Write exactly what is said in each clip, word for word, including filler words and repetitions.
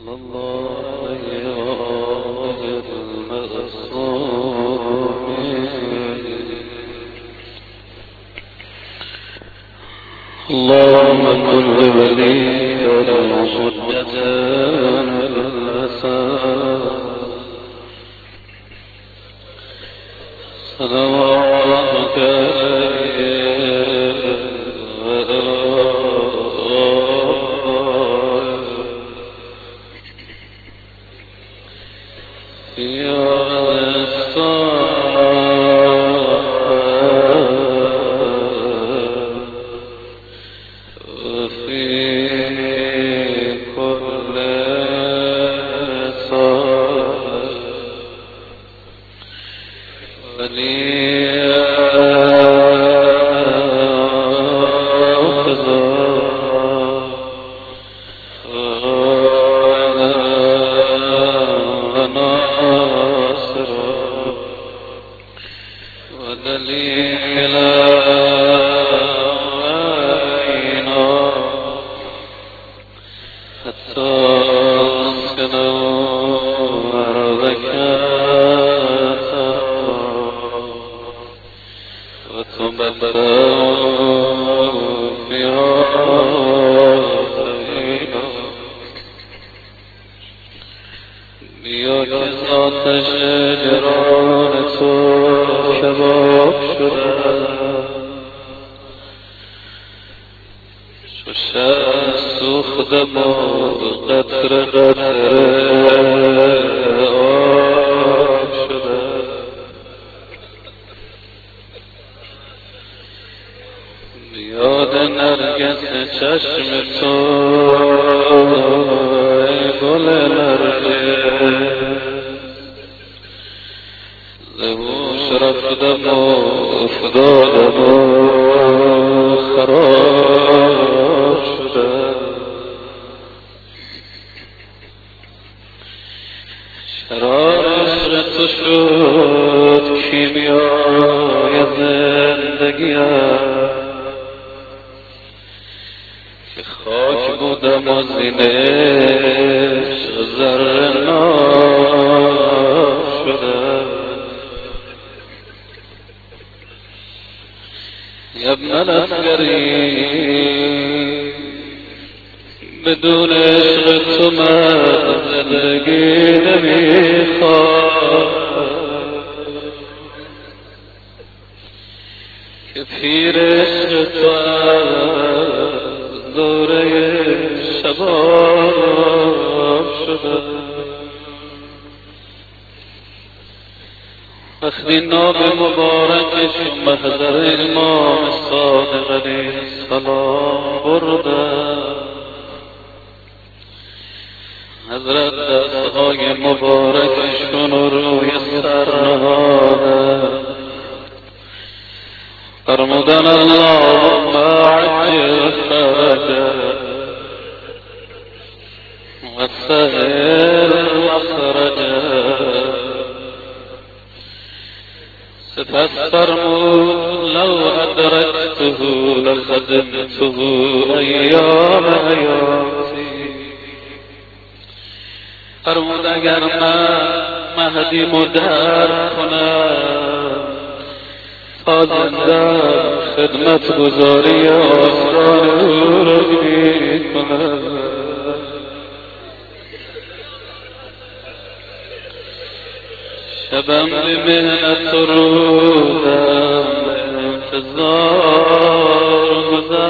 اللهم كن لوليك حجة الأسى صلواتك بدون عشق تو من زندگی نمیخوام که پیر عشق تو از دوره شباب شده. وقتی نام مبارکش محضر امام صادق علیه السلام بردن، حضرت دستهای مبارکشون روی سر نهادن، فرمودن اللهم عجل فرجه و سهل مخرجه. سپس فرمود لو ادرکته لخدمته ایام حیاتی. فرمود اگر من مهدی مدر کنم تا زنده خدمت گزاری آسان او را می کنم. شبم به مهنت و روزم به انتظار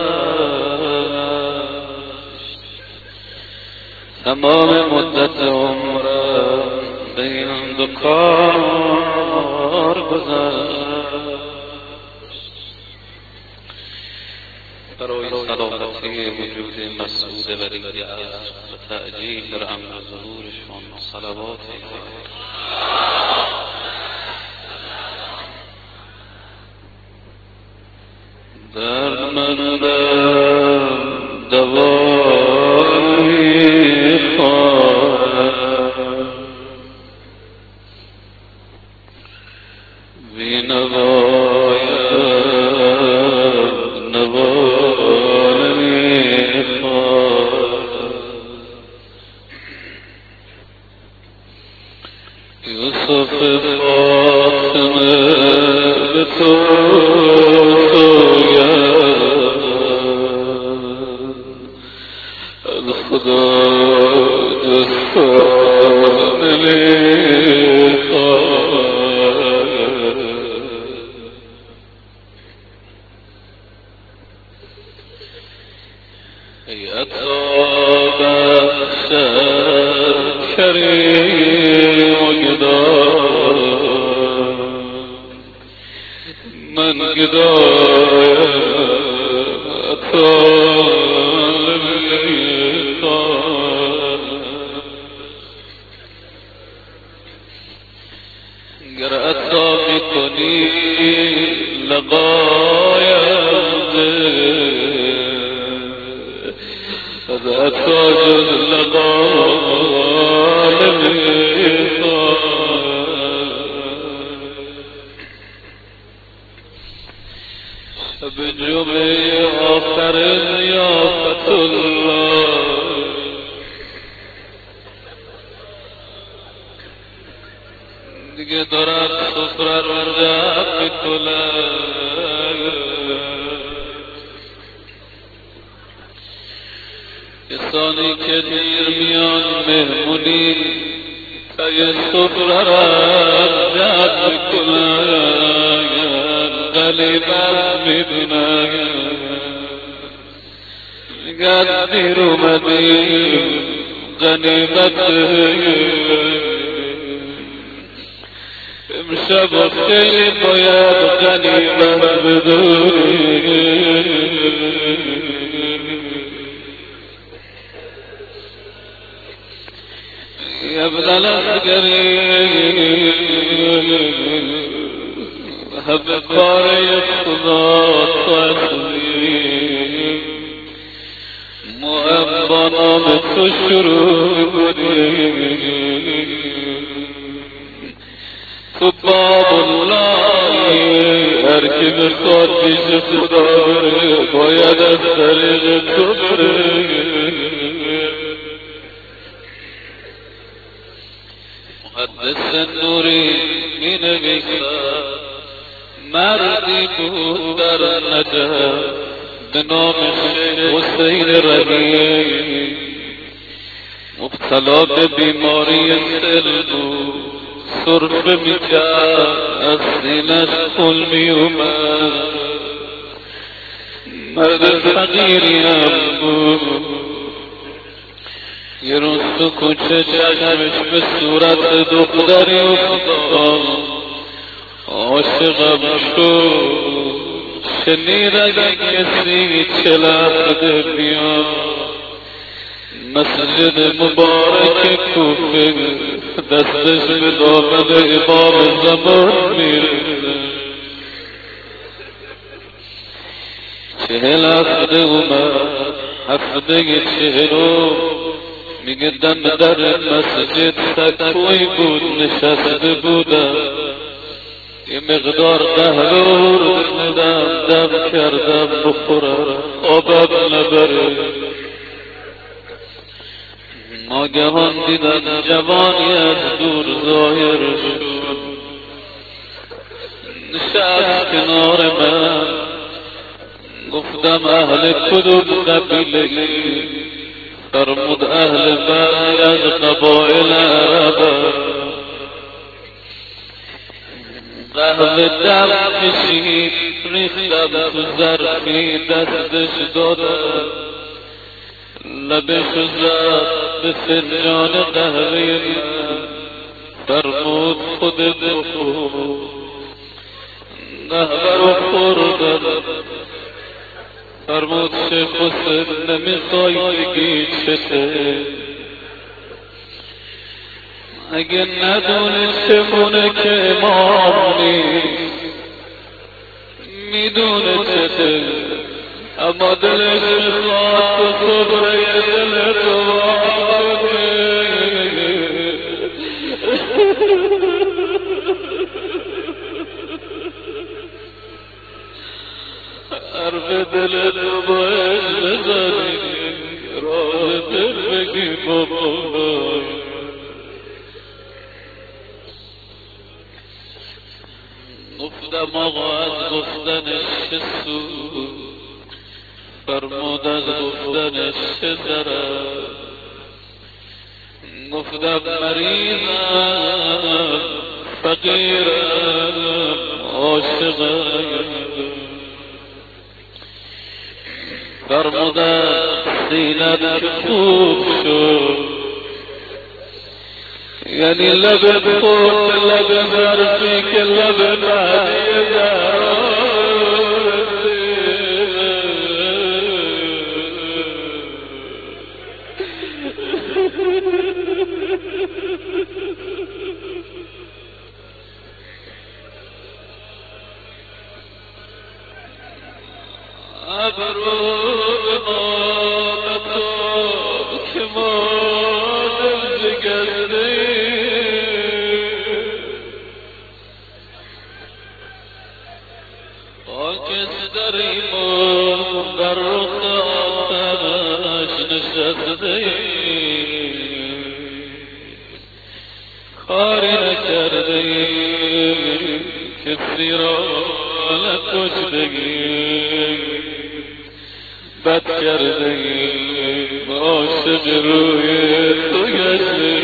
گذشت، تمام مدت عمرم به این دو کار گذشت. برای سلامتی وجود مسعود ولی عصر و تعجیل در امر ظهورشون صلوات درد مندم دوای میخواهم، بی نوایم نوای میخواهم. یوسف فاطمه به تو از خدا جستان ای عطا بخشد کریم و گدای من گدایم عطا گر عطا میکنی لقایم ده از عطا جز لقای شب جمعه آخر ضیافت الله دیگه دارد سفره رو رفت میکنه کسانی که دیر میان مهمونی تای سفره را رفت میکنه غلیبت میدونه میگن دیر اومدیم غنیمت امشب خیلی باید غنیمت بدونی ابن الاسگری همه کاری خدا تسلیم مهم با نام تو شروع کنیم تو باب الله هر کی بخواد پیش خدا بره باید از طریق تو بره محدث نوری می نویسد مردی بود در نجف به نام شیخ حسین ربیعی مبتلا به بیماری سل بود سرفه می کرد از سینش خون می اومد مرد فقیری هم بود یه روز تو کوچه چشمش به صورت دختری افتاد عاشقم شد شنید اگه کسی چه لحظه بیاد مسجد مبارک کوفه دستش به دامن امام زمان میرسه چهل هفته اومد هفته چهلم میگه دم در مسجد سکوی بود نشسته بودم یه مقدار قهوه دادم دم کردم بخورم آبم نبره ناگهان دیدم جوانی از دور ظاهر شد نشست کنار من گفتم اهل کدوم قبیله فرمود اهل بعضی از قبایل عرب قهوه دم کشید ریختم تو ظرفی دستش دادم لبش زد به فنجان قهوه من فرمود خودت بخور قهوه رو خوردم فرمود شیخ حسین نمیخوای بگی چته اگه ندونه چمونه که امام نیست میدونه چته اما دلش میخواد تو صبره دل تو حرف دل تو باید بزنی راه دل بگی بابا گفتم آقا از گفتنش چه سود، فرمود از گفتنش چه ضرر. گفتم مریضم فقیرم عاشقم، فرمودم سینت که خوب شد، یعنی لب خود لب ظرفی که لب بعدی در کاری نکرده کسی را نکشته، بد کرده عاشق روی تو گشته.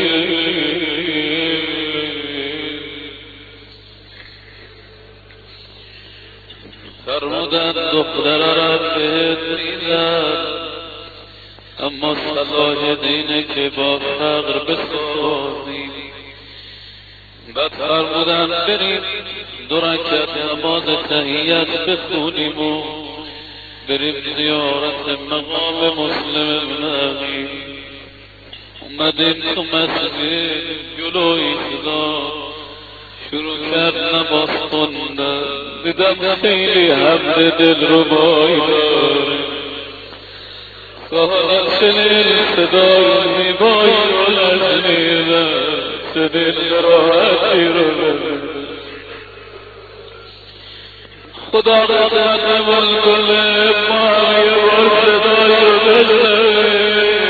فرمودن دختر را بهت میدن، اما صلاح دینه که با فقر بسازی. بعد فرمودن بریم دو رکعت نماز تحیت بخونیم و بریم زیارت مقام مسلم ابن عقیل. اومدیم تو مسجد جلوی صدا شروع کرد نماز خوندن، دیدم خیلی حمد دل رو بایی داره. گاهن چنین صدای زیبایی رو نشنیدم، چنین راحتی رو نشنیدم. خدا قسمت من کنه ما یه بار صدای رو بشنویم.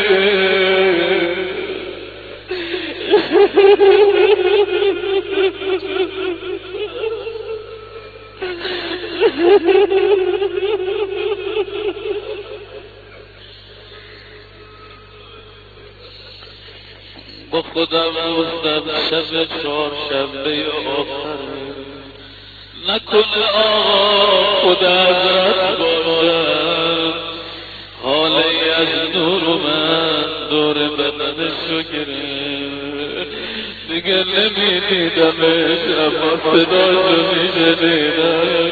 با خودم گفتم شب چهارشنبه آخره نکنه آقا خدا حضرت باشم، حالی از نور من دور بدنشو گرفت، دیگه نمیدیدمش اما صداشو میشنیدم.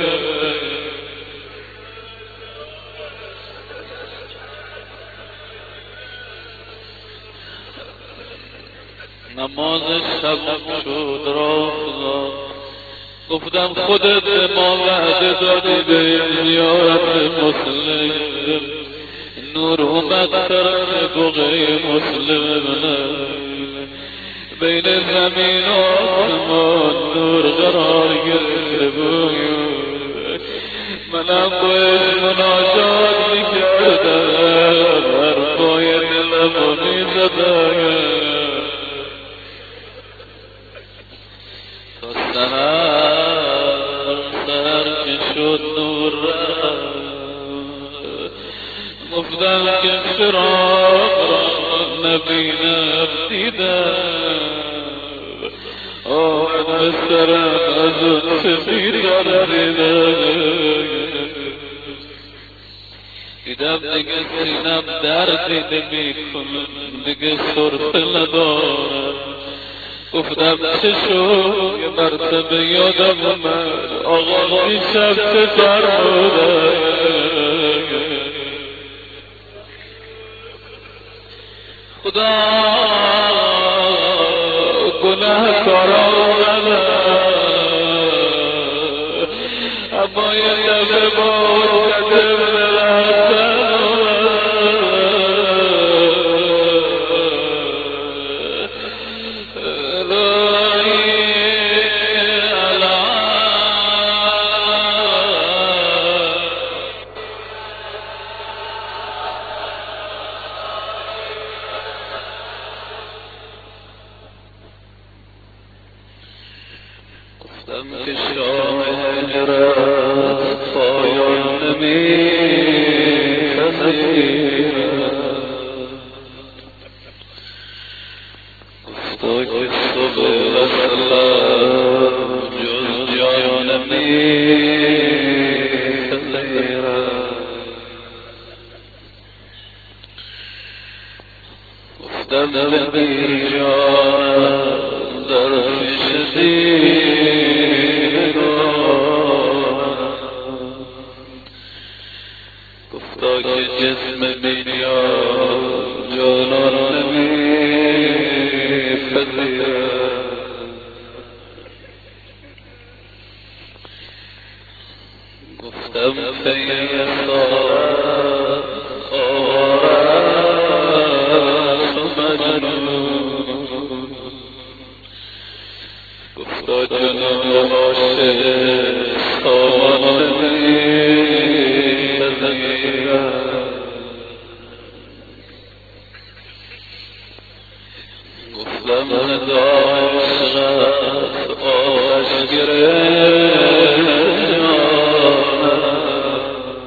نماز شب شد راه، گفتم خودت به ما وعده دادی به زیارت مسلم، نور اومد طرف بقعه مسلم ابن بین زمین و آسمان نور قرار گرفته بود. منم باش مناجات میکردم، حرفای دلمو میزدم تا سهر سهر که شد نور رفت. گفتم که چراغ را نبینم دیدم، آمد به سرم از اون سفیر گردیدم. دیدم دیگه سینم درد نمیکنه، دیگه سرفه ندارم. گفتم چه شد یه مرتبه یادم اومد آقا دیشب چه فرمودن. خدا گناه کاران اما یه دفعه با کتب نرفتن گفتم که شام هجرت پایان نمی‌پذیرد، گفتا که صبح وصلت جز جان نمی‌پذیرد. گفتم ببین جانم در پیش دیدگانم، گفتا که جسم بی‌جان جانان نمی‌پذیرد. گفتم پی ساعت آوارست و مجنون، گفتا جنون عاشق سامان نمی‌پذیرد. گفتم ندای عشقت آتش گرفت جانم،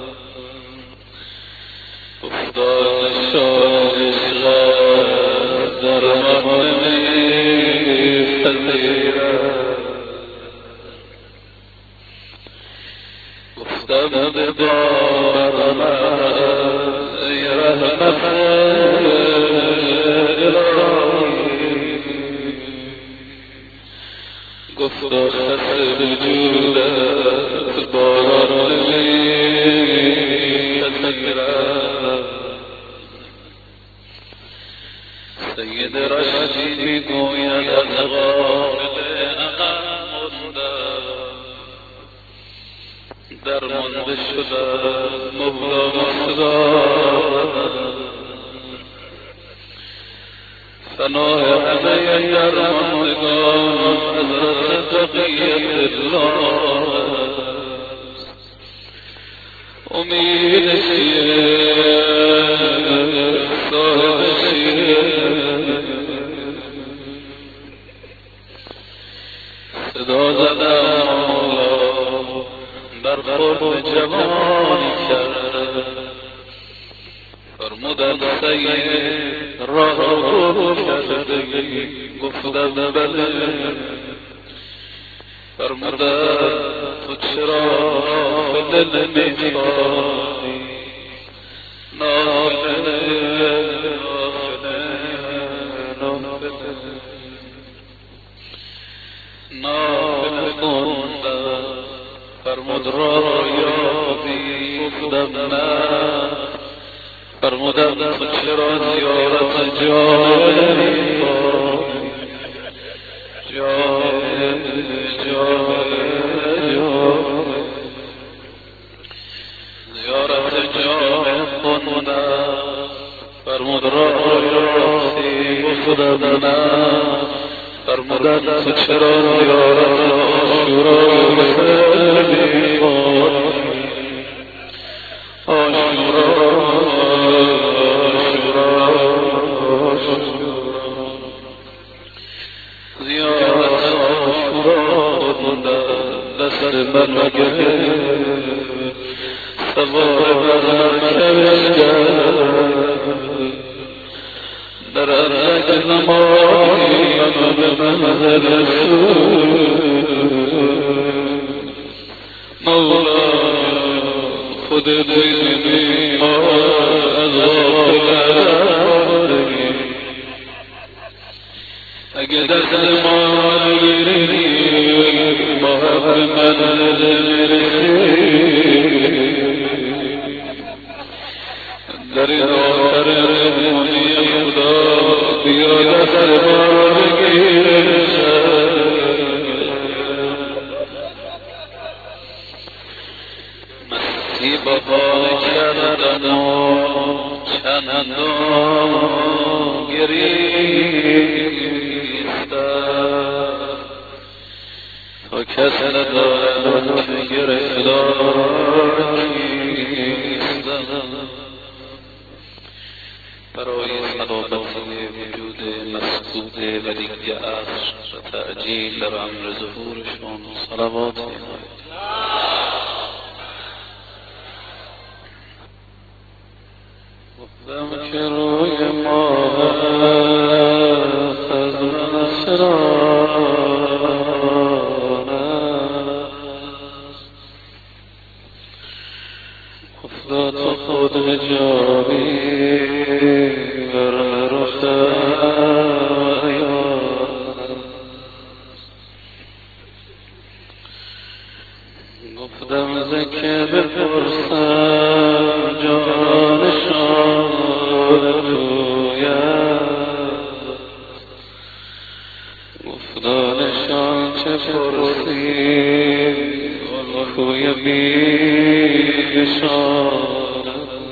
گفتا نشان عشقت درمان نمی‌پذیرد. گفتم ببار من ای رحمت الهی، گفتا خط وجودت باران نمی‌پذیرد. سید رشدی میگوید از غافل عقل مانده، درمانده شده مولا مصدا، فناه همه درماندگان حضرت بقیت الله، امید شیعه صاحب شیعه، صدا زدم مولا برخورد جوانی کرد، فرمودم سید راه رو کردگی، گفتم بله، فرمودم تو چرا نافله نمیخوانی، نافله نافله نافله نافله خوندم، فرمود راه یابی، گفتم نه، فرمودم تو چرا زیارت جان نمی‌کنی، جان جان جان زیارت جان خوندم، فرمود راه یابی، گفتم نه، فرمودم تو چرا زیارت عاشورا نمی‌کنی، عاشورا زیارت عاشورا خوندم، دست من گرفت سوار بر مرکبش کرد، در اندک زمانی من به منزل رسول، مولا خودت می‌دونی ما از غافلیم، اگه دست ما نگیری ما به منزل میرسیم، در این آخر رمونی خدا بیا دست ما بگیر، مستی بابا کردم و چندان گریستم، تا کس ندارم که گرفتار نیستم، برای سلامتی وجود موجود مسعود ولی عصر و تعجیل در امر ظهورشون صلوات الهی. گفتم که روی ما از نصران است، افتاد تو خود جانی ورم رخ عیان. گفتم زکه بپرسم جانشان گفتانشان چه پرسی خوی بیشان.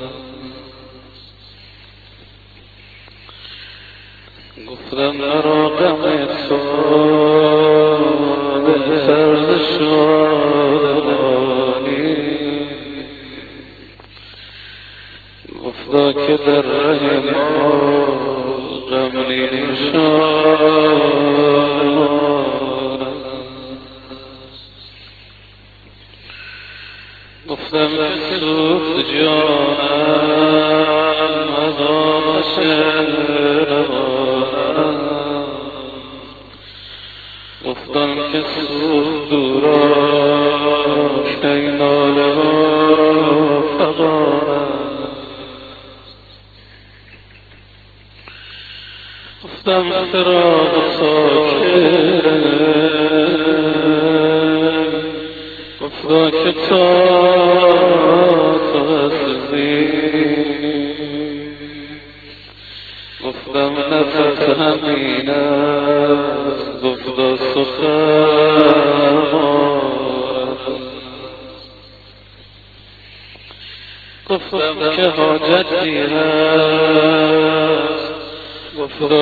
گفتم مرا غم تو بهتر ز شادمانی، گفتا که در ره ما غم نیشان. گفتم که سوخت جانم از آتش روانم، گفتم که سوخت دورا شیناله و فغانم. گفتم فراق ساکن، گفتا که تا تو هستی. گفتم نفس همین است، گفتا سخن. گفتم که حاجتی هست، گفتا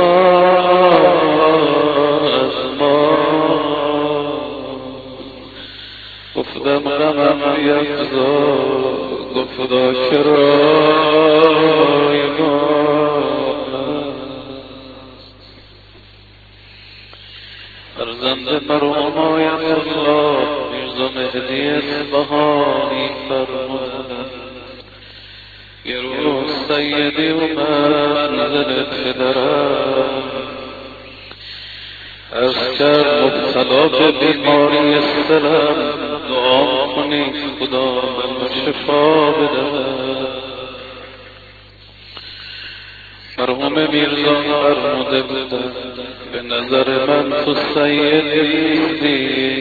بخواه از ما. گفتم غمم بیفزا، گفتا که رایگان. فرزند مرحوم آیت الله میرزا مهدی اصفهانی فرمودند یه روز سیدی اومد نزل پدرم، از کرد مبتلا به بیماری سلم، دعا کنید خدا من شفا بدهد. مرحوم میرزا فرموده بودن به نظر من تو سیدی.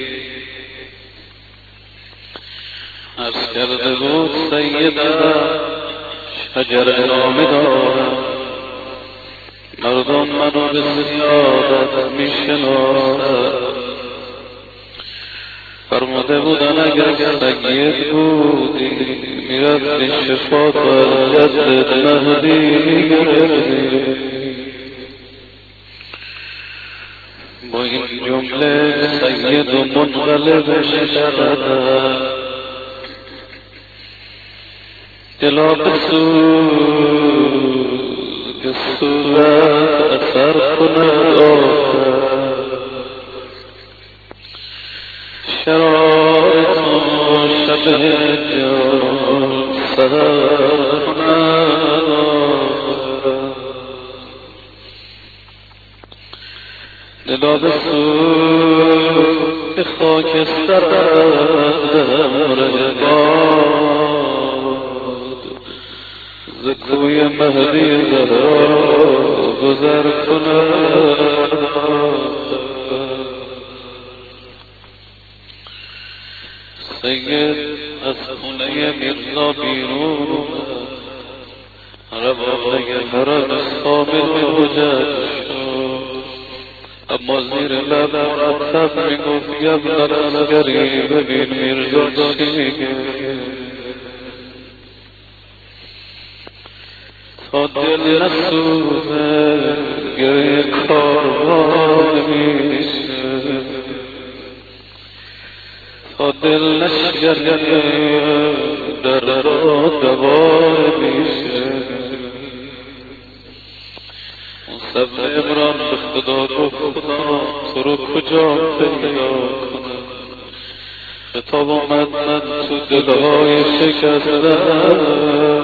عرض کرده بود سیدم شجر نامه دارم، مردم منو به زیادت میشناسند. فرموده بودن اگر سید بودی میرفتی شفا تو از جدت مهدی میگرفتی. با این جمله سید و منقلب شدن، دلا بسوز که صورت اثر کند آخر. شرارت و شب جان سهر کند آخر. دلا بسوز که خاکستر رهباد ز کوی مهدی زهرا گذر کند. سید از خونه میرزا بیرون روانه حرم ثابت حجت شد، اما زیر لب مرتب میگفت یبن العسکری ببین میرزا چی میگه. تا دل نسوزه گره کاروان میشه، تا دل نشگرده در را دوار میشه. سبز عمران به خدا گفت خدا تو رو کجا پیدا کنم. خطاب آمد من تو دلهای شکستم،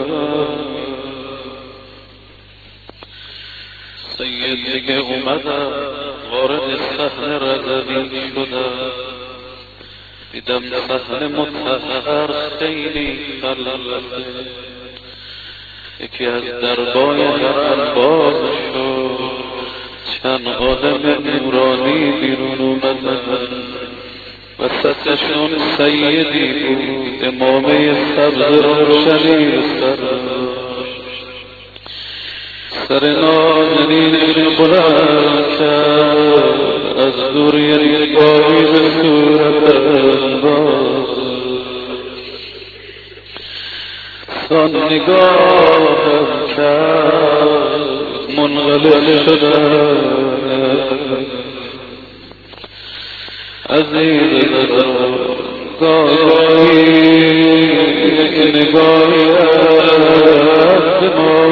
سید دیگه اومدم وارد صحن رضوی شدم، دیدم صحن مطهر خیلی خلوته، یکی از دربای حرم باز شد، چند آدم نورانی بیرون اومدن، وسطشون سیدی بود امامه سبز روشنی سر سر نازنینش بلند کرد، از دور یه نگاهی به صورت انداز، سان نگاهم کرد منقلب شدم، عزیز دلم گاهی یک نگاهی از ما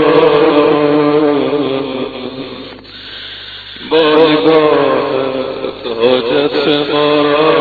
با نگاهت حاجت ما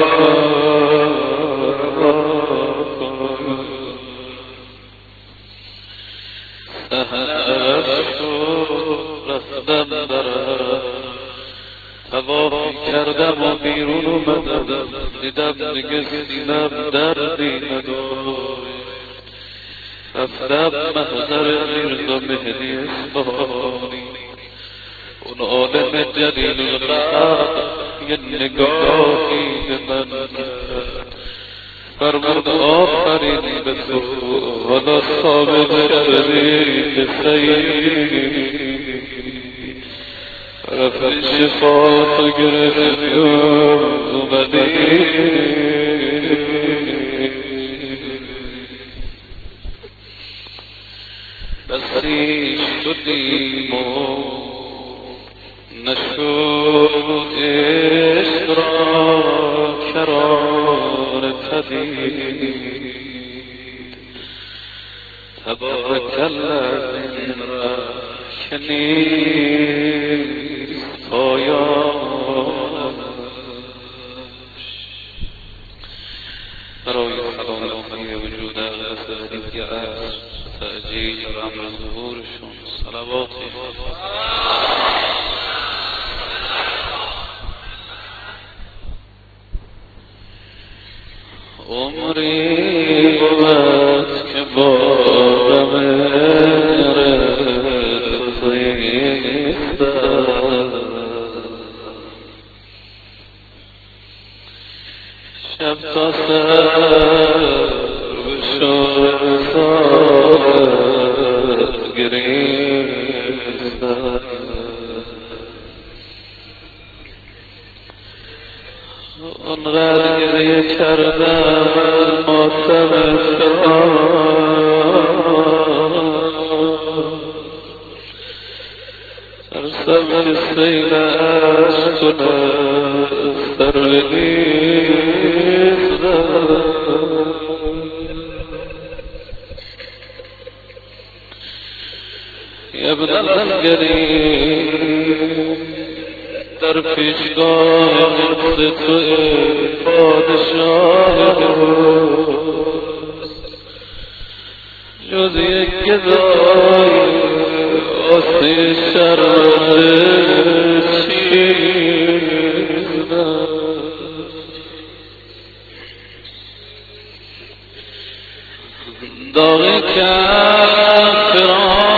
سحر شد رفتم برم، طوافی کردم و بیرون اومدم، دیدم دیگه سینم دردی نداره، رفتم محضر میرزا مهدی اصفهانی، اون عالم جلیل القدر یه نگاهی به من کرد، فرمود آفرین به تو حالا ثابت شدی که سیدی، رفت شفاعتو گرفتی و اومدی، بسی شدیم و نشد عشق را کرار پدید، تبارک الذی را که نیست پایانش. برای سلامتی وجود اقدس دیگه عصر تأجیل امر ظهورشون صلواتی عمری بود که بارم شب تا سر بشار ساعت گریستم، آنقدر گریه کردم از ماتم ترسم که سیل عشق کنم سر بگیردم، یبدل الگریم در پیشگاه قدس تو پادشاه جز یک گدای آسه شرمنده چیز داغی کافران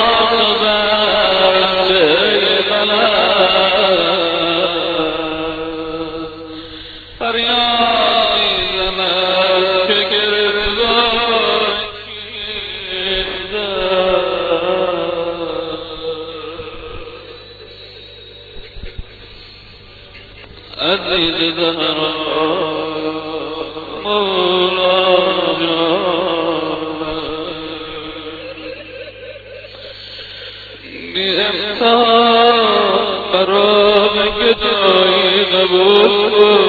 عزیز زهرا مولا بی امتحان برام گدایی نبود،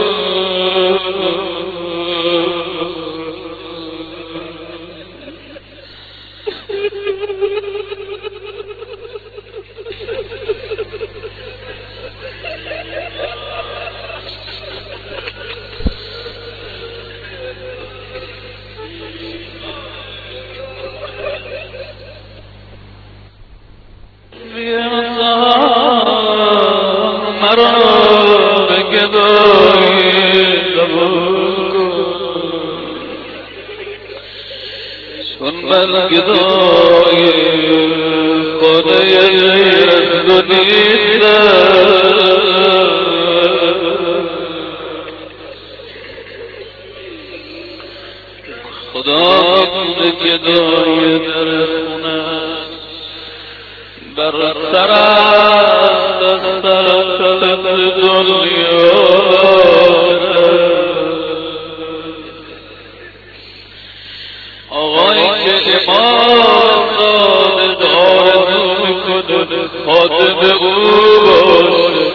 مرا به گدایی قبول کن، چون من گدایی خانه غیر از تو نیستم. خدا میدونه گدایی در خونت برتر است از سرطنت دنیا. آقایی که امام صادق آرزو میکنه خادم او باشه،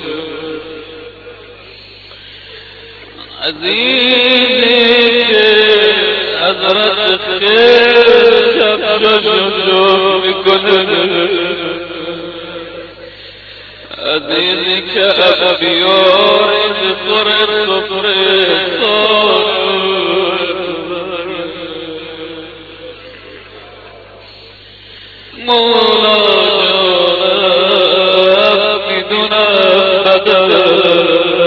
عزیزی که حضرت خیر شب جشن میکنه، عزیزی که ابیار بخوره سفره مولا جانم میدونم بدر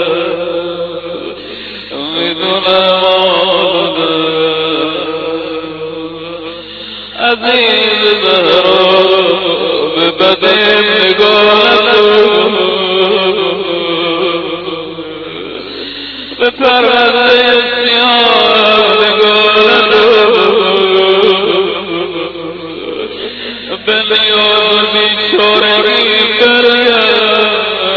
میدونم عزیز زهرا به بدن نگاهتون به پرونده سیاه نگاهتون به نیاز بیچارگی برگرد.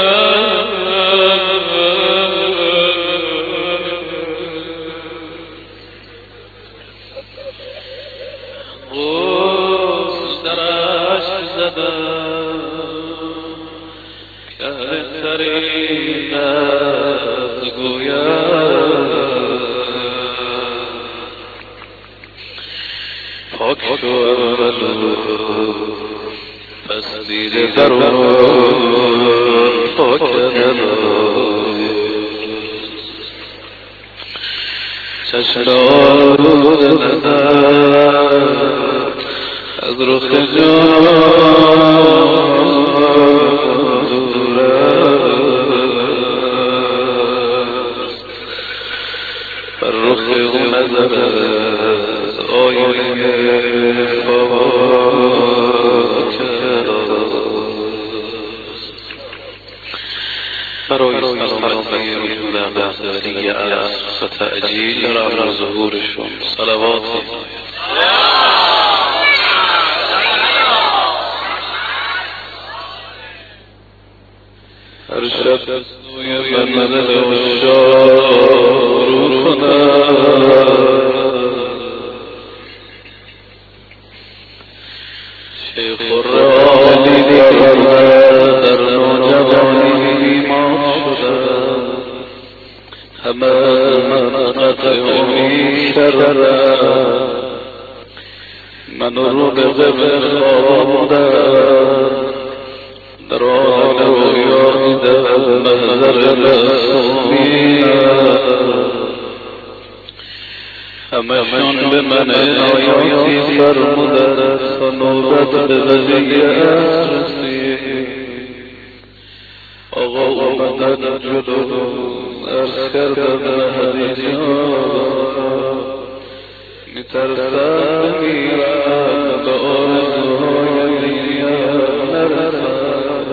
غوث در عشق زدم که اهل طریقت گوید پاک شو اولو پس دیر درون پاک نداری چشمات نظر از رخ جان دور است، بر رخ اون نظر از آینه خاک برای سلامتی وجود اقداری است و تأجیل رحم ظهورشون صلواتی هر شب سوی منزل عشاق رو کنم. شیخ الرالی در نوجوانی ما شدم، همه من قطعی شرم، من رو به قبر خواباندم، در آن رویا دیدم محضر معصومینم، همشون به من عنایاتی فرمودن تا نوبت به ولی عصر رسید. آقا اومدن جلو عرض کردن حدیثیان، میترسم میرم به آرزوهای دنیا نرسم.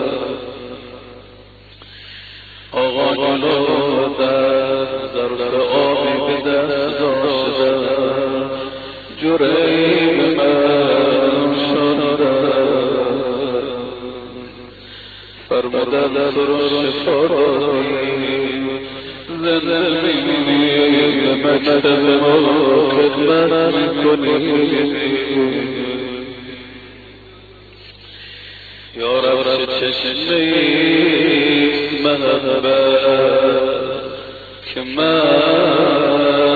آقا جلو دست ظرف آبی به دست داشتم، جرعی من شدم، فرمودن سرش فردایی زنده میبینی به مکتب ما خدمت میکنی. یا رب چه چشمیست محبت که من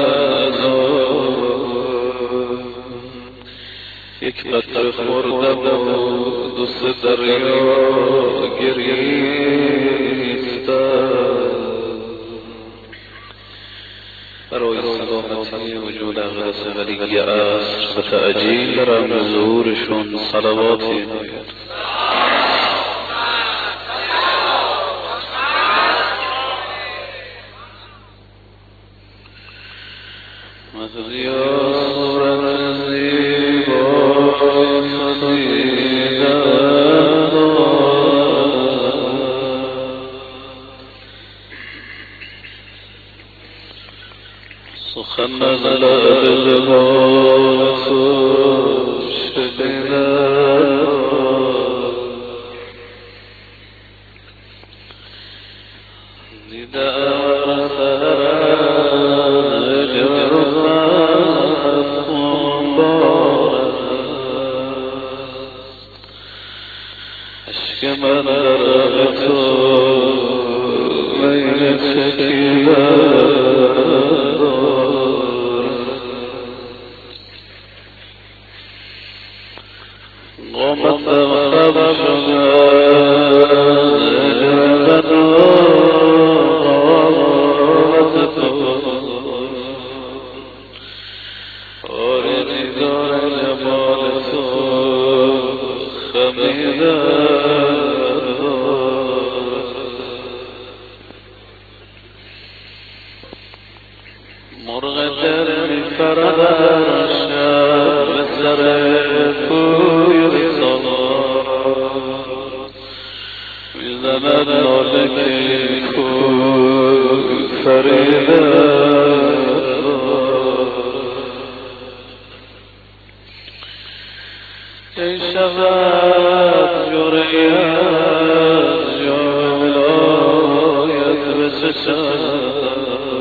یک قطره خوردم و دوست دریا گریستم. برای سلامتی وجود اقدس ولی عصر و تأجیل رحم ظهورشون صلواتی باید. سخن از لب زبان تو شنیدم دیدم سر جرفت خونبار عشق من در تو میل چکیدم قامت خب شده جربت قامت تو آره دیدار جمال تو خمیده مرغ در می پرد شب سر کوی میزند ناله که کوی فریده ای شود جوری از جام ولایت بچشد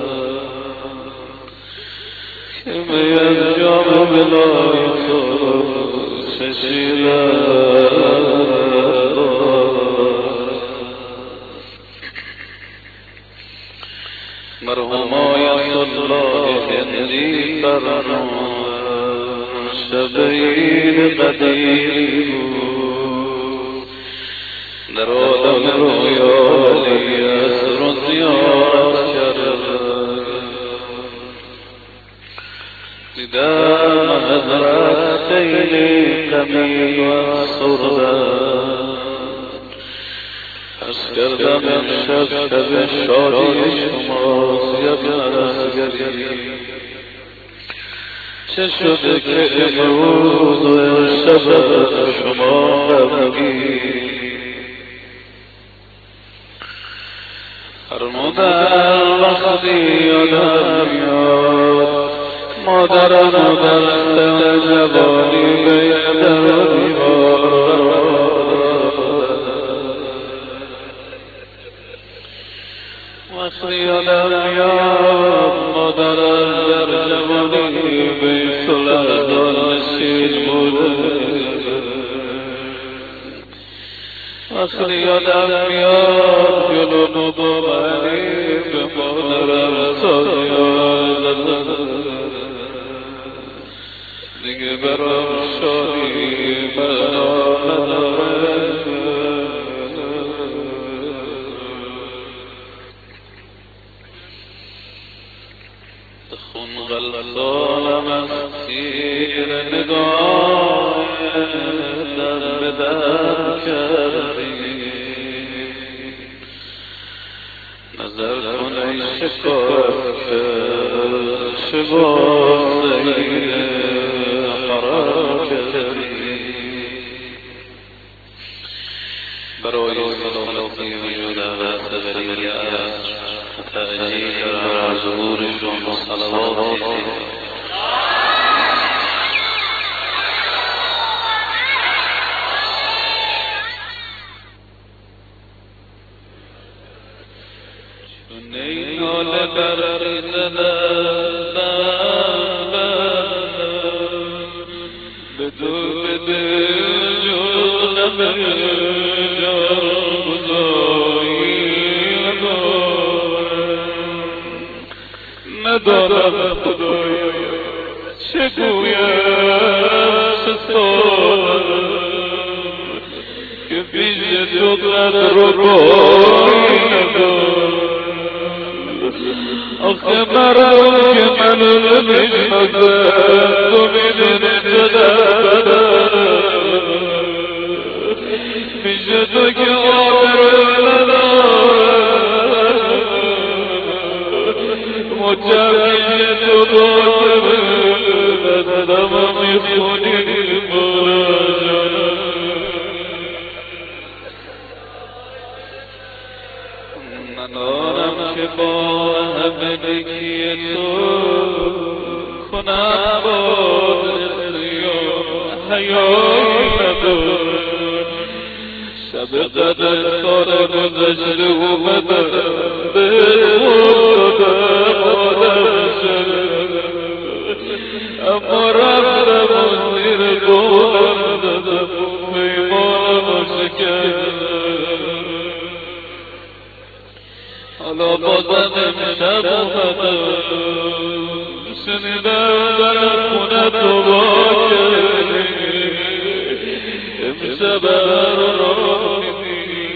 که می از جام ولایت چشیدم مرحوم آیت الله هندی فرمان شب عید قدیری بود در عالم رویا علی عصر و زیارت کرد دیدم حضرت خیلی غمی و افسرده عرض کردم امشب شب شادی شماست یبن اصغری چه شده که امروز و امشب شما غمگی فرمودن وقتی یادم میاد مادرم در سن جوانی به در دیوار وقتی یادم میاد مادرم در جوانی به سلطان نشین بوده وقتی یادم میاد جنون و بابری به مادرم سازیاد دیگه برام شادی بنا نداره خون غلطانم از تیر نگاه در به در کردی نظر کن ای شکاف چه بازه برای سلامتی وجود عباس ولی عصر تأجیل در ظهورشون و صلوات چون ای ناله برقی زدن بدو بده جونم ندارم خدایا چگویم سستانم که پیش تو قدر و پایی ندارم آخه مرم که منو نمیشناسم تو میدونی چقدر میشه تو که آبرو ندارم مجبیه تو باید من آنم که با همه نکی تو کنم باز حیایی ندارم. شب قدر سال گذشته اومدم به خودم آدم شدم، اما رفتم و زیر قولم دادم پیمانم شکردم. حالا بازم امشب اومدم شنیدم در خونه تو با کردی، امشب را میدی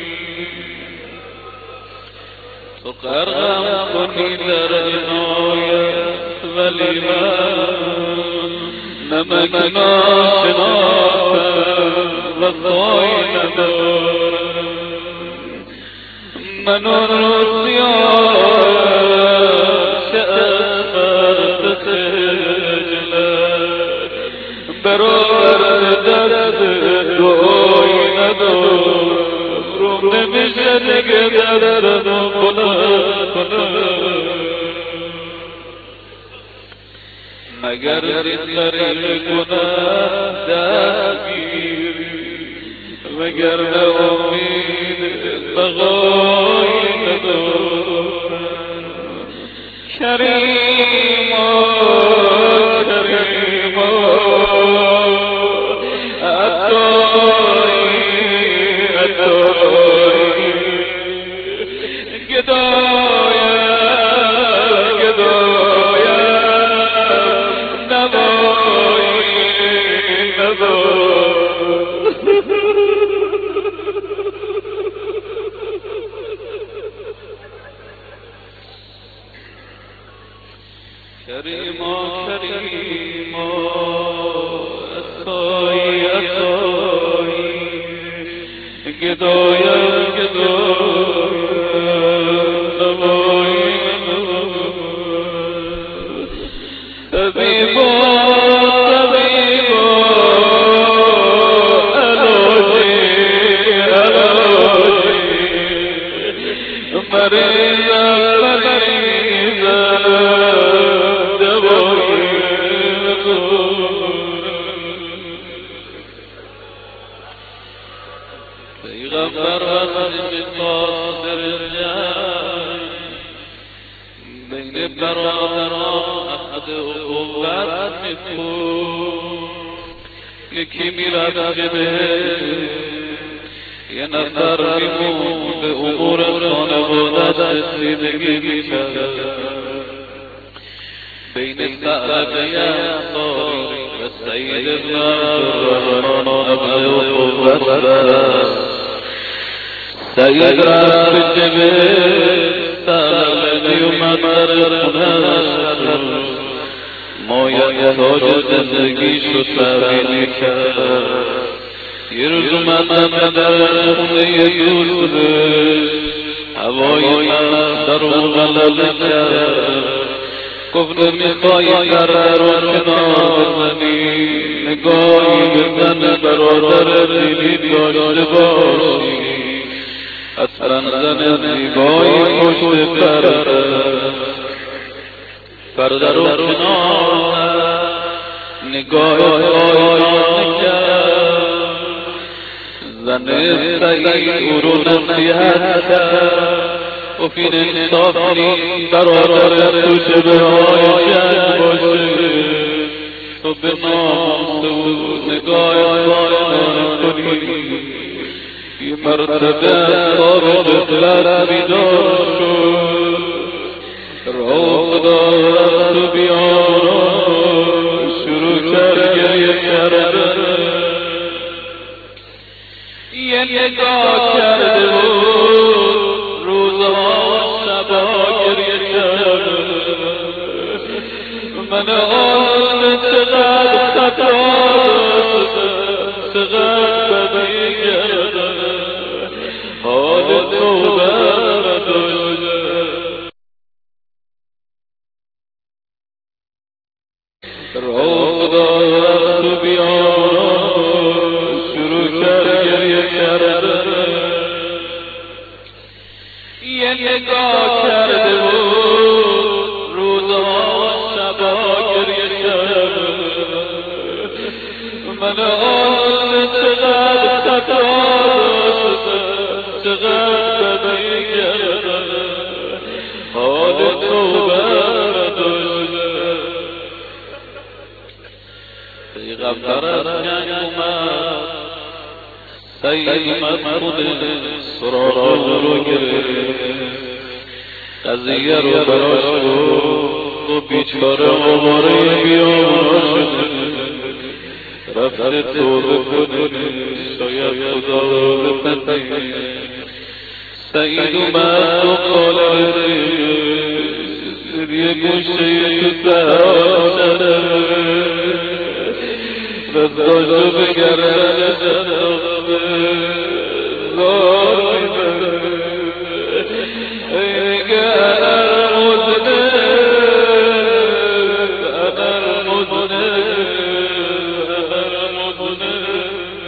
تو غرقم کنی در عنایت، ولی من نمک ناشناسم وفایی ندارم. من اون رو سیاه شعر فرد خجلت برای دست دعایی ندارم. روم نمیشه دیگه دردم بلند کنم، مگر زیستری کنم دستگیری، مگر به امید بقایی ندارم. کریما کریما عطایی عطایی گدایم گدایم نوایی نوایی. کریما کریما عطایی عطایی گدایم گدایم نوایی نوایی. طبیبا طبیبا علاجی علاجی مریضم مریضم دوایی پیغمبر وقتی قاصر جنگ بین برادران عهد اخوت میکن. یکی میرفت که بهش یه نفر میمون به امور خانواده‌اش رسیدگی میکرد. بین ثعلبه انصاری و سید ابن عبدالرحمن عهد اخوت بست. سید رفت به جبه ثعلبه اومد در خونه‌اش، مایه تاج زندگیشو تحویل کرد. یه روز اومدم در خونه دوستش، هوای من در اون غلبه کرد. گفت نمیخوای در رو کنار بزنی، نگاهی بزن برادر دلی داشته باشی. اصلا زن زیبایی پشت پرده پرده رو کنار نگاه آیان کرد. زن سعید او رو نصیحت کرد. گفتین انصافی برادر تو شبه های جنگ باشه، تو به ناموس او نگاه آیان کنی. یه مرتبه خواب دختر بیدار شد، راه خدا رفت و بیاران شروع کرد گریه کردن. یه نگاه کرده بود روزها و شبها گریه کردن. من آن چقدر خطا داشتم، چقدر بدی کردم، حال توبه نداشتم. راه خدا رفت و بیاران شروع کرد گریه کردن. یه نگاه کرده بود روزها شبا گریه شد من آن چقدر خطا داشتم چقدر بدی کردم حال توبه نداشتم پیغمبر از جنگ اومد سید محمود سراغ رو گرفت قضیه رو براش گفت و بیچاره آواره بیامونا شده رفته توبه کنه شاید خدا رو بپذیره سید اومد و قاله یه گوشه تو صحرا شده رزداشو بگرد زار میگه انا المذنب انا المذنب انا المذنب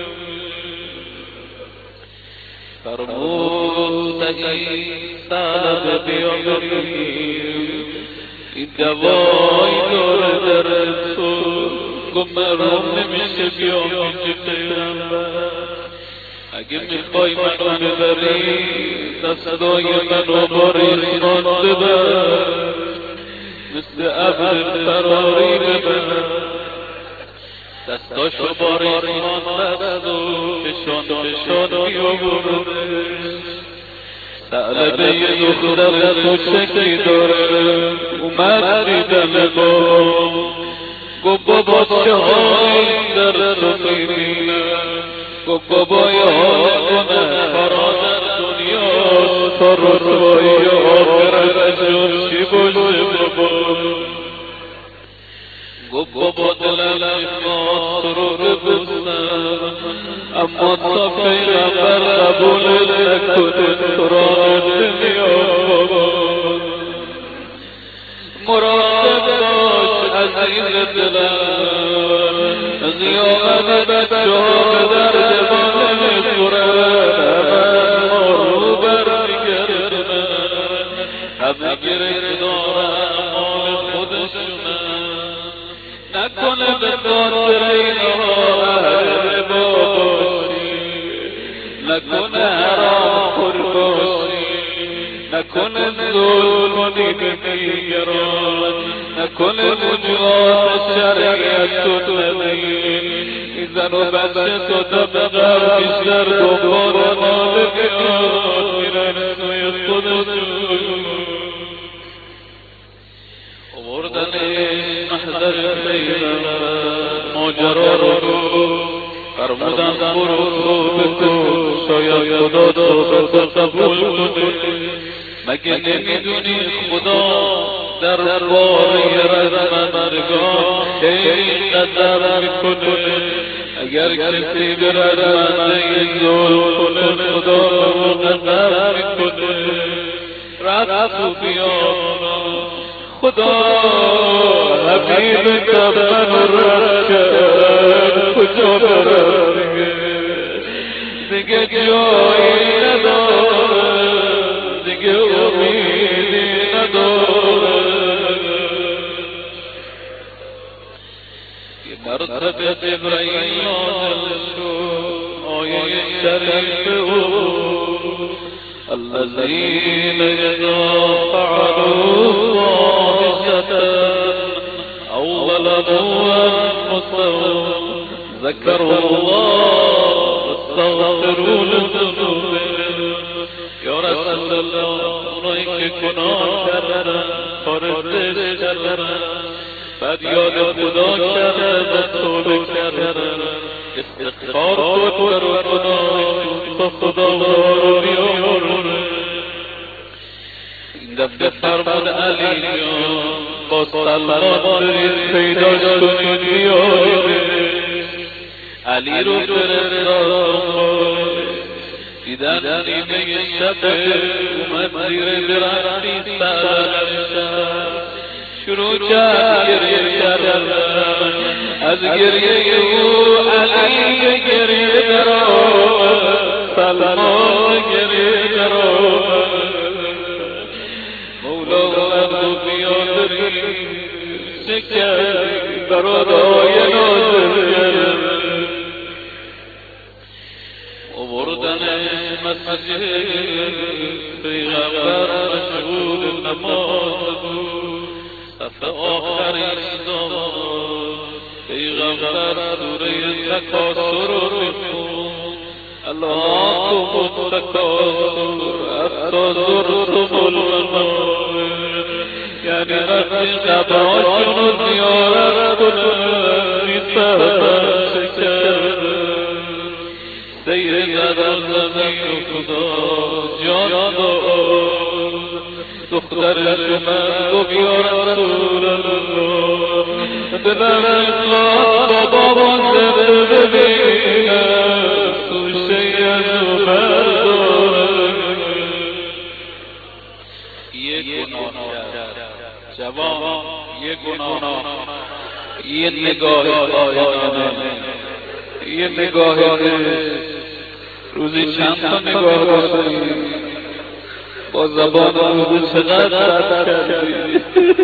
فرمود سعید طلب بیامری این دوایی داره در تو گم مرام نمیشه بیام اینجا پیغمبر اگه میخوای منو ببری دستای منو با ریسمان ببر مثل ابر فراری ببر دستاشو با ریسمان بست و کشان کشان بیامونه ثعلبه یه دختر کوچکی داره اومد دیدم با گو بابا چه هایی در تو میبینم گو بابا یا کنه خرا در دنیا تا رسوایی آخرت جون چی باشه بابا گو بابا دلم میخواد تو رو ببوسم اما تا پیغمبر قبول نکنه تو را نمیام بابا مراقب باش عزیز دلم قیامت بچه ها به درد ما نمیخورن همه رو برمیگردن همه گره دارن مال خودشونن نکنه به خاطر اینها اهل باشی نکنه حرام خور باشی نکنه ظلم کنی به دیگران نکنه وجوهات شریعت تو نبی این زن و بچه تو دبقر بیشتر دنبال مال بیاد میرن سوی خودشون آوردنش محضر پیغمبر ماجرا رو فرمودن برو توبه کن شاید خدا توبه قبول کنه مگه نمیدونی خدا در باره رزم مرگان خیلی قدر میکنه اگر کسی به رزمنده ظلم کنه خدا قدر میکنه رفت و بیامونا خدا حبیب کفن رد کرد کجا برد دیگه جایی نداره دیگه امیدی نداره یه مرتبه جبرائیل نازل شد آیه شریف او الذين إذا فعلوا فاحشة أو ظلموا أنفسهم ذكروا الله واستغفروا لذنوبهم یا رسول الله اونایی که گناه کردن خارج کردن بعد یاد خدا کردن و توبه کردن استغفار کن برای گناهشون تا خدا رو بیامرزه این دفعه فرمود علی جان با سلمان برید پیداش کنید بیارید علی رو فرستاد دیدن نیمه شب اومد زیر درختی سلام شد شروع کرد گریه کردن از گریه او علی گریه درآمد سلمان گریه درآمد فرادای نازل کرد آوردن مسجد پیغمبر مشغول نماز بود صف آخر ایستاد پیغمبر سوره تکاثر رو میخوند الله تکاثر حتی زرتم المقابر یعنی وقتی قبرهاشون رو زیارت کنن میفهمن چه کردن سیر زدن زمین و خدا جان داد دخترش من گفت یا رسول الله دلم میخواد بابا زنده ببینم سوشه از بردارم یه گناه کرد جوان یه گناه یه نگاه آیانه یه نگاه روزی چند تا نگاه باشی با زبان روزی چقدر رد کردی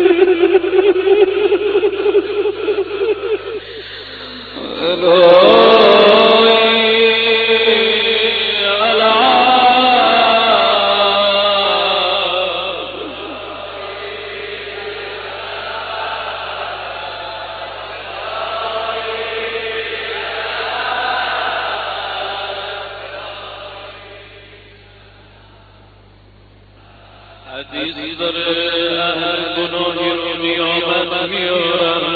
حدیث داره اهل گناهی رو قیامت میارن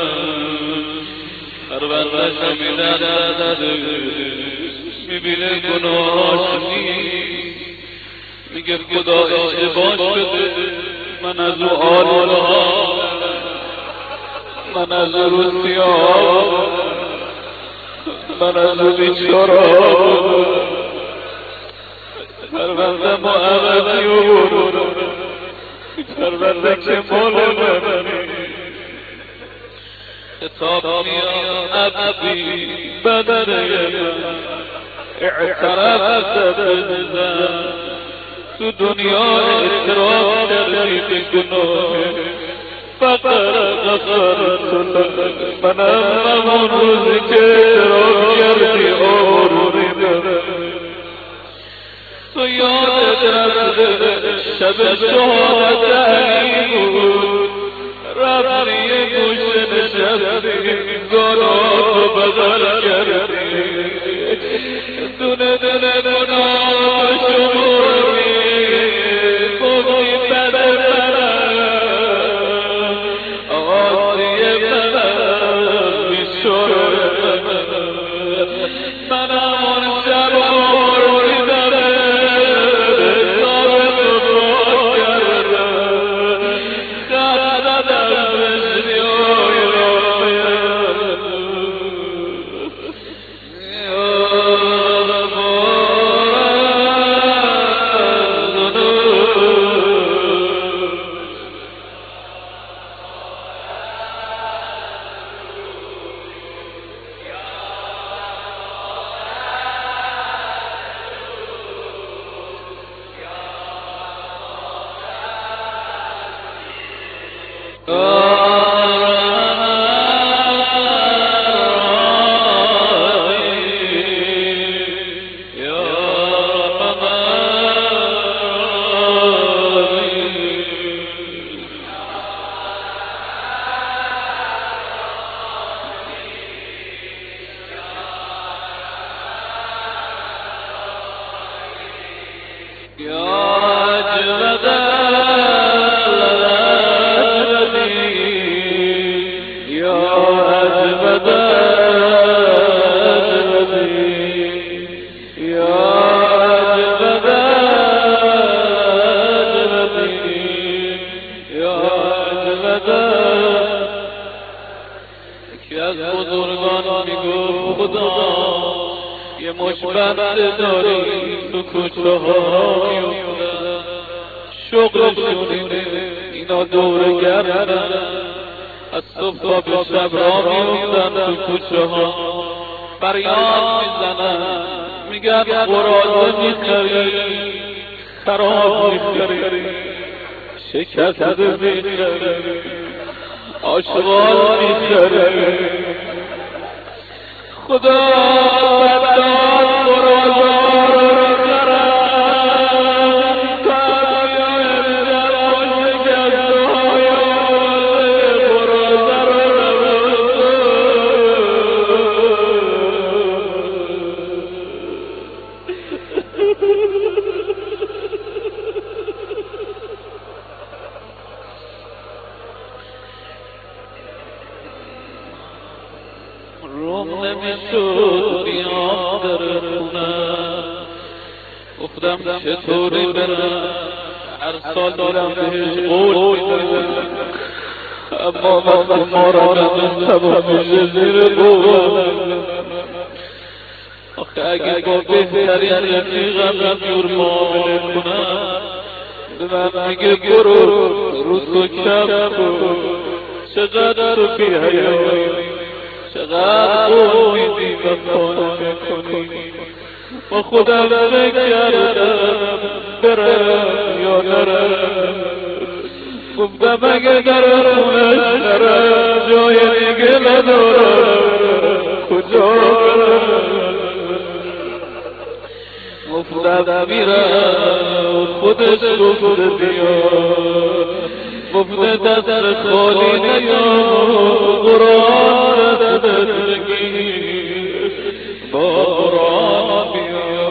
پروندهش رو میدن میبینه گناهاش نیست میگه خدا اشتباه شده من از او آلوله ها من از او روسی ها من از او بیچاره ها پرونده ما عوضی و پرونده که مال منی خطاب میاد ابی بدنه اعترفت بزن تو دنیا اعتراف کردی به گناه فقر غفرت لك منم همون روزی که اعتراف کردی آروریدم تو یادت رفته شب شهادت علی بود رفتی یه گوشه نشستی گناه بغل کردی دونه دونه گناه شمردی گفتی بده منم آسی منم بیشاره منم منم اون شب آروریدم مشبند داری تو کوچه ها میفتن شغلشون اینه اینا دور گردن از صبح تا به شب را میفتن تو کوچه ها فریاد میزنن میگن قراضه میخری خراب میخری شکست میخری آشغال میخره خدا بدان برازار میخره پریان در آشق های برازار روم نمیشد بیام در خونه گفتم چطوری برم هر سال دارم بهش قول میدم اما وقتی ما را به سبا میشه زیر بودم آخه اگه با بهترین رفیقم رفیور معامله کنم به من میگه برو رو تو کم کن چقدر تو بی حیایی چقدر قول میدی وفا نمیکنی با خودم فکر کردم برم یا نرم گفتم اگه در خونش نرم جای دیگه ندارم کجا گفتم میرم خودش گفته بیا گفته دست خالی نیا قرآن دست بگیر با قرآن بیا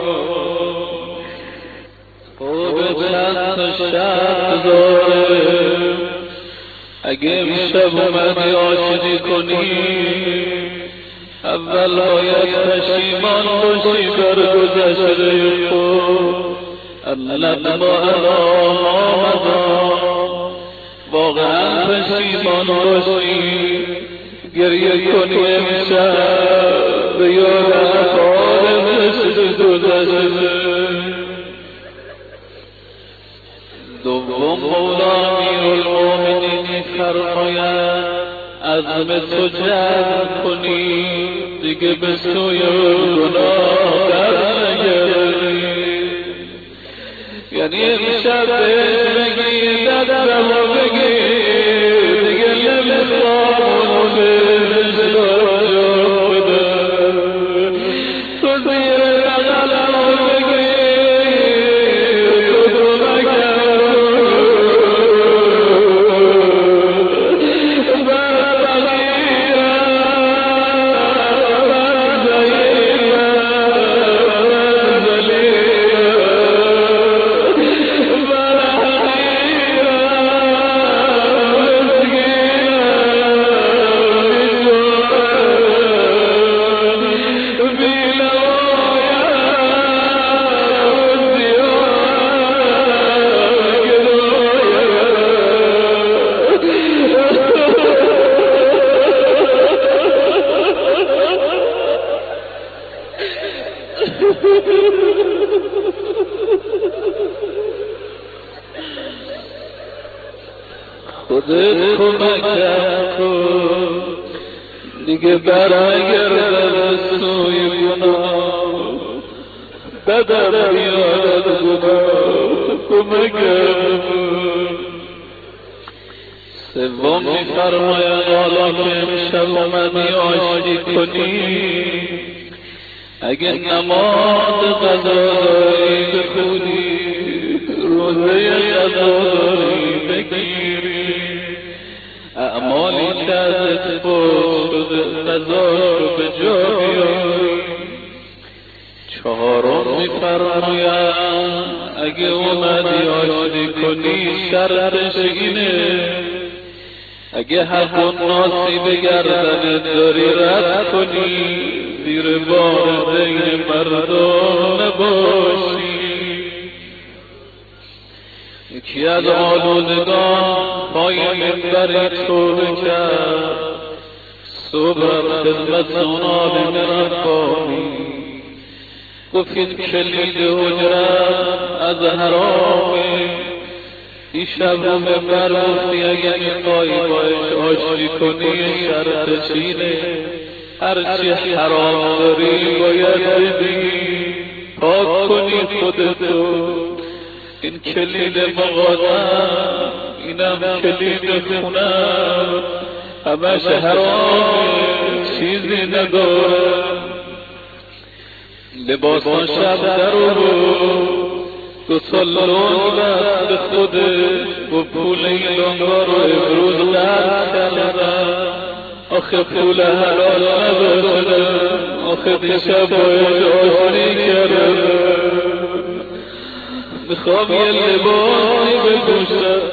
خوب چند تا شرط داره اگه امشب اومدی عاشقی کنی اول باید پشیمان باشی بر گذشته خود الندم علی ما مضی واقعا پشیمان باشی گریه کنی امشب به یاد افعال مثل گذشته دوم مولا امیرالمومنین می‌فرماید عزم تو جزم کنی دیگه به سوی گناه برنگردی یعنی امشب بهش بگی دستمو بگیر دیگه نمیخوام اونو بهش راجع بدم تو زیر بغلمو بگیر تو تو نکرم بر فقیرم بر ضعیفم بر ذلیلم خودت کمکم کن دیگه برگردم سوی گناه بدم بیاد از گناه کمکم کن سوم میفرماید حالا که امشب اومدی عاشقی کنی اگه نماز قضا داری بخونی روزه قضا داری بگیری اعمالی که ازت فوت شده قضا رو به جا بیاری چهارم میفرماید اگه اومدی عاشقی کنی شرطش اینه اگه حق و ناسی به گردنت داری رد کنی زیر بار بین مردم نباشی یکی از آلودگان پای منبر طور کرد صبح خدمت اونال ربانی گفت این کلید حجرت از حرامه دیشب رو منبر گفتی اگه میخوای باش عاشقی کنی شرط چینه هرچی حرام داری باید ببینی پاک کنی خودتو این کلید مغازم اینم کلید خونم همش حرام چیزی نداره لباسان شب در و دو سالون بست به خودش و پول این لنگا رو امروز قرد کردم آخه پول حلال نداشتم آخه دیشب باید آشنی کردم میخوام یه لباسی بپوشم